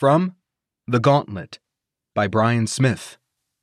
From The Gauntlet by Brian Smith.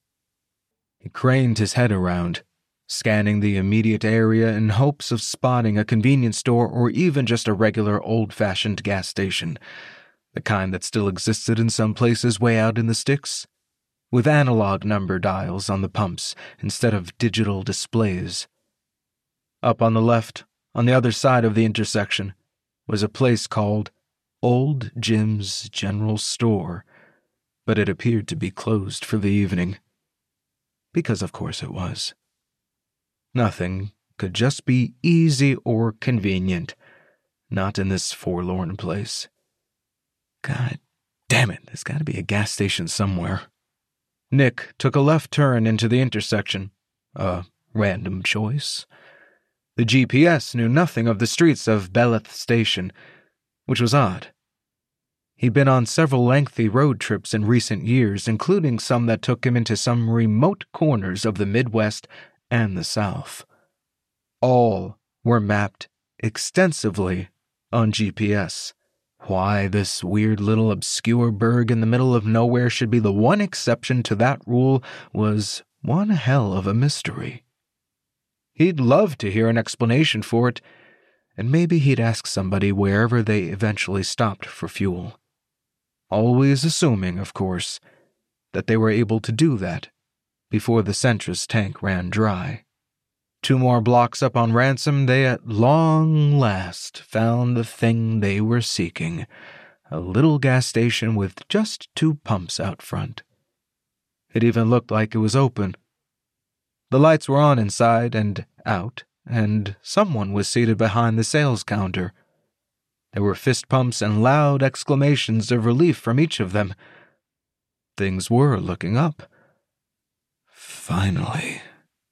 He craned his head around, scanning the immediate area in hopes of spotting a convenience store or even just a regular old-fashioned gas station, the kind that still existed in some places way out in the sticks, with analog number dials on the pumps instead of digital displays. Up on the left, on the other side of the intersection, was a place called Old Jim's General Store, but it appeared to be closed for the evening. Because of course it was. Nothing could just be easy or convenient, not in this forlorn place. God damn it, there's got to be a gas station somewhere. Nick took a left turn into the intersection, a random choice. The GPS knew nothing of the streets of Beleth Station, which was odd. He'd been on several lengthy road trips in recent years, including some that took him into some remote corners of the Midwest and the South. All were mapped extensively on GPS. Why this weird little obscure burg in the middle of nowhere should be the one exception to that rule was one hell of a mystery. He'd love to hear an explanation for it, and maybe he'd ask somebody wherever they eventually stopped for fuel. Always assuming, of course, that they were able to do that before the Centris tank ran dry. 2 more blocks up on Ransom, they at long last found the thing they were seeking, a little gas station with just 2 pumps out front. It even looked like it was open. The lights were on inside and out, and someone was seated behind the sales counter. There were fist pumps and loud exclamations of relief from each of them. Things were looking up. Finally.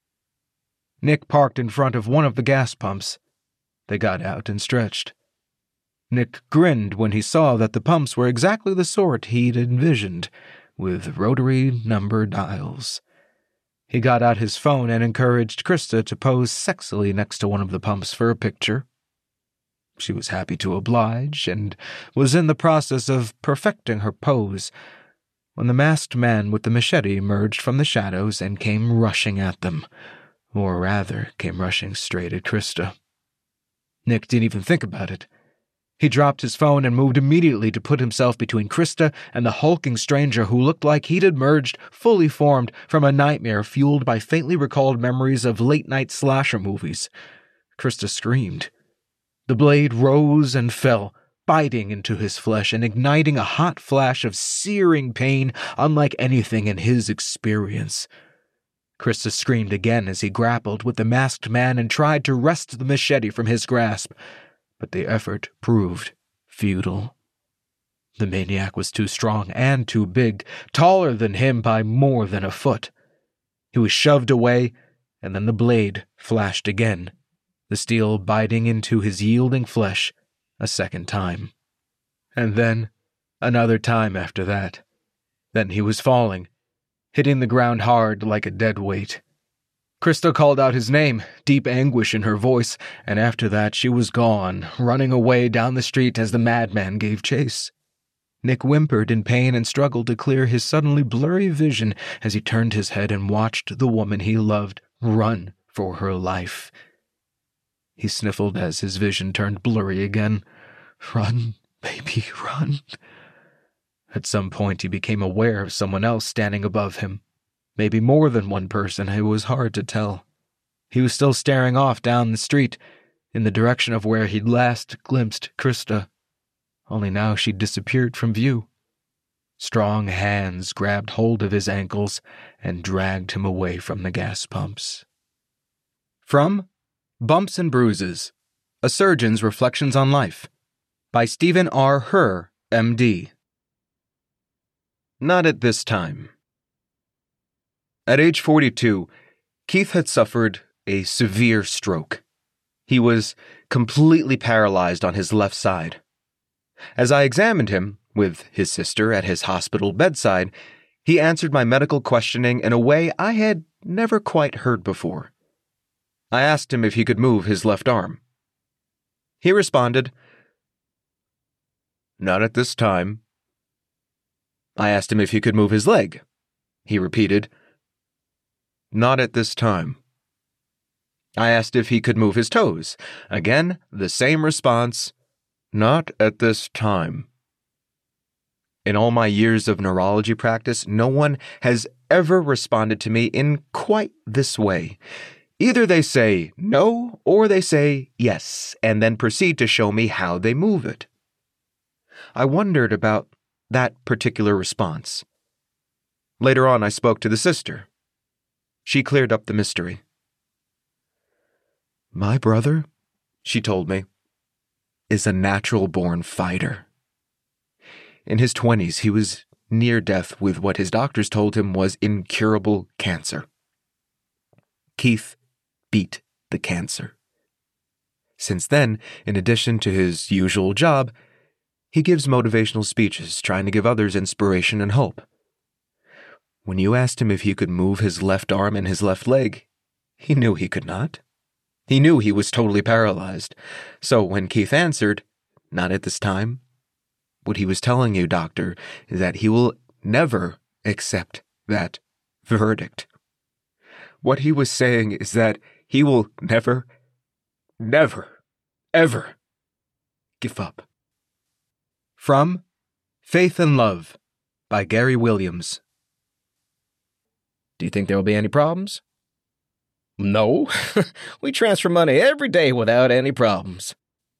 Nick parked in front of one of the gas pumps. They got out and stretched. Nick grinned when he saw that the pumps were exactly the sort he'd envisioned, with rotary number dials. He got out his phone and encouraged Krista to pose sexily next to one of the pumps for a picture. She was happy to oblige, and was in the process of perfecting her pose, when the masked man with the machete emerged from the shadows and came rushing at them, or rather, came rushing straight at Krista. Nick didn't even think about it. He dropped his phone and moved immediately to put himself between Krista and the hulking stranger who looked like he'd emerged fully formed from a nightmare fueled by faintly recalled memories of late-night slasher movies. Krista screamed. The blade rose and fell, biting into his flesh and igniting a hot flash of searing pain unlike anything in his experience. Krista screamed again as he grappled with the masked man and tried to wrest the machete from his grasp, but the effort proved futile. The maniac was too strong and too big, taller than him by more than a foot. He was shoved away, and then the blade flashed again, the steel biting into his yielding flesh a second time. And then another time after that. Then he was falling, hitting the ground hard like a dead weight. Krista called out his name, deep anguish in her voice, and after that she was gone, running away down the street as the madman gave chase. Nick whimpered in pain and struggled to clear his suddenly blurry vision as he turned his head and watched the woman he loved run for her life. He sniffled as his vision turned blurry again. Run, baby, run. At some point he became aware of someone else standing above him. Maybe more than one person, it was hard to tell. He was still staring off down the street, in the direction of where he'd last glimpsed Krista. Only now she'd disappeared from view. Strong hands grabbed hold of his ankles and dragged him away from the gas pumps. From Bumps and Bruises, A Surgeon's Reflections on Life, by Stephen R. Herr, M.D. Not at this time. At age 42, Keith had suffered a severe stroke. He was completely paralyzed on his left side. As I examined him, with his sister at his hospital bedside, he answered my medical questioning in a way I had never quite heard before. I asked him if he could move his left arm. He responded, "Not at this time." I asked him if he could move his leg. He repeated, "Not at this time." I asked if he could move his toes. Again, the same response, "Not at this time." In all my years of neurology practice, no one has ever responded to me in quite this way. Either they say no or they say yes, and then proceed to show me how they move it. I wondered about that particular response. Later on, I spoke to the sister. She cleared up the mystery. "My brother," she told me, "is a natural-born fighter. In his 20s, he was near death with what his doctors told him was incurable cancer. Keith beat the cancer. Since then, in addition to his usual job, he gives motivational speeches trying to give others inspiration and hope. When you asked him if he could move his left arm and his left leg, he knew he could not. He knew he was totally paralyzed. So when Keith answered, 'Not at this time,' what he was telling you, doctor, is that he will never accept that verdict. What he was saying is that he will never, ever give up." From Faith and Love by Gary Williams. Do you think there will be any problems? No. We transfer money every day without any problems.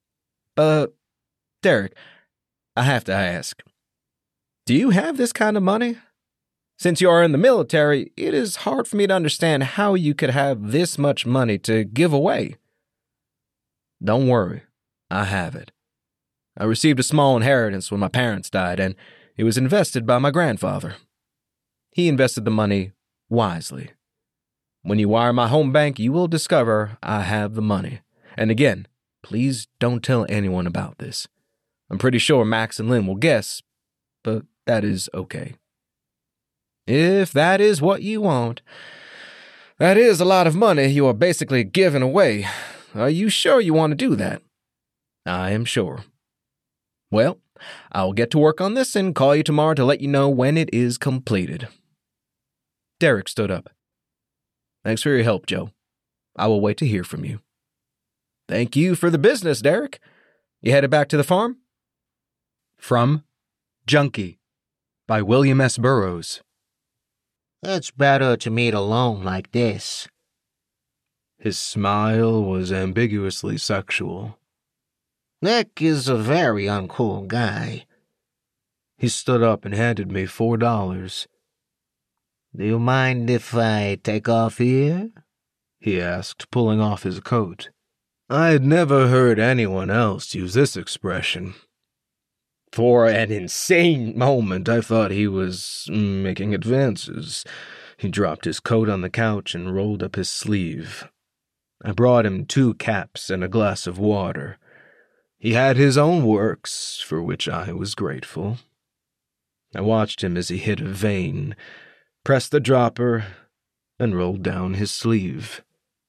Derek, I have to ask, do you have this kind of money? Since you are in the military, it is hard for me to understand how you could have this much money to give away. Don't worry, I have it. I received a small inheritance when my parents died, and it was invested by my grandfather. He invested the money wisely. When you wire my home bank, you will discover I have the money. And again, please don't tell anyone about this. I'm pretty sure Max and Lynn will guess, but that is okay. If that is what you want, that is a lot of money you are basically giving away. Are you sure you want to do that? I am sure. Well, I'll get to work on this and call you tomorrow to let you know when it is completed. Derek stood up. Thanks for your help, Joe. I will wait to hear from you. Thank you for the business, Derek. You headed back to the farm? From Junkie by William S. Burroughs. It's better to meet alone like this. His smile was ambiguously sexual. Nick is a very uncool guy. He stood up and handed me $4. Do you mind if I take off here? He asked, pulling off his coat. I had never heard anyone else use this expression. For an insane moment, I thought he was making advances. He dropped his coat on the couch and rolled up his sleeve. I brought him 2 caps and a glass of water. He had his own works, for which I was grateful. I watched him as he hit a vein, pressed the dropper, and rolled down his sleeve.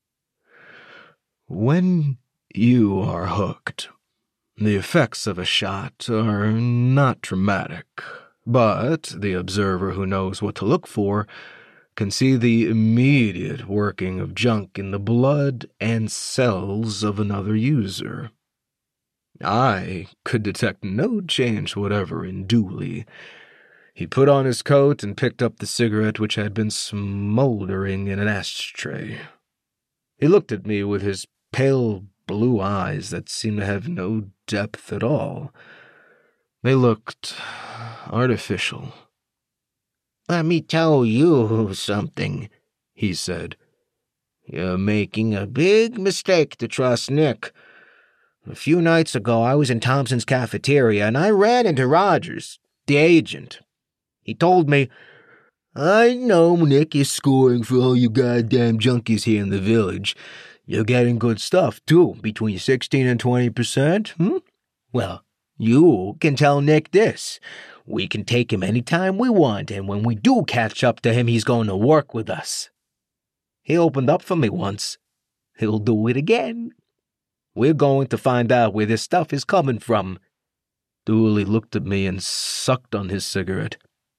When you are hooked, the effects of a shot are not dramatic, but the observer who knows what to look for can see the immediate working of junk in the blood and cells of another user. I could detect no change whatever in Dooley. He put on his coat and picked up the cigarette which had been smoldering in an ashtray. He looked at me with his pale blue eyes that seemed to have no depth at all. They looked artificial. Let me tell you something, he said. You're making a big mistake to trust Nick. A few nights ago, I was in Thompson's cafeteria, and I ran into Rogers, the agent. He told me, I know Nick is scoring for all you goddamn junkies here in the village. You're getting good stuff, too, between 16 and 20%, Well, you can tell Nick this. We can take him anytime we want, and when we do catch up to him, he's going to work with us. He opened up for me once. He'll do it again. We're going to find out where this stuff is coming from. Dooley looked at me and sucked on his cigarette.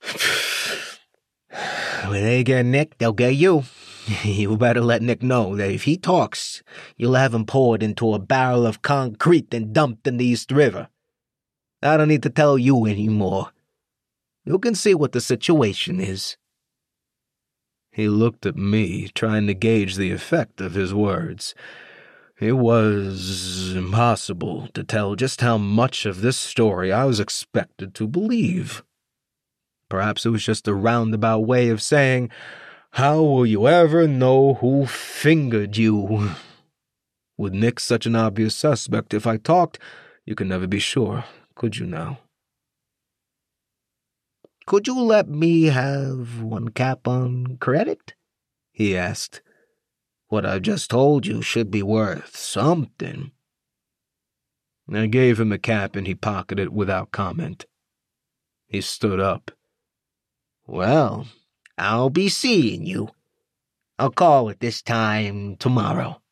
When they get Nick, they'll get you. You better let Nick know that if he talks, you'll have him poured into a barrel of concrete and dumped in the East River. I don't need to tell you anymore. You can see what the situation is. He looked at me, trying to gauge the effect of his words. It was impossible to tell just how much of this story I was expected to believe. Perhaps it was just a roundabout way of saying, how will you ever know who fingered you? With Nick such an obvious suspect, if I talked, you could never be sure, could you now? Could you let me have one cap on credit? He asked. What I've just told you should be worth something. I gave him a cap and he pocketed it without comment. He stood up. Well, I'll be seeing you. I'll call at this time tomorrow.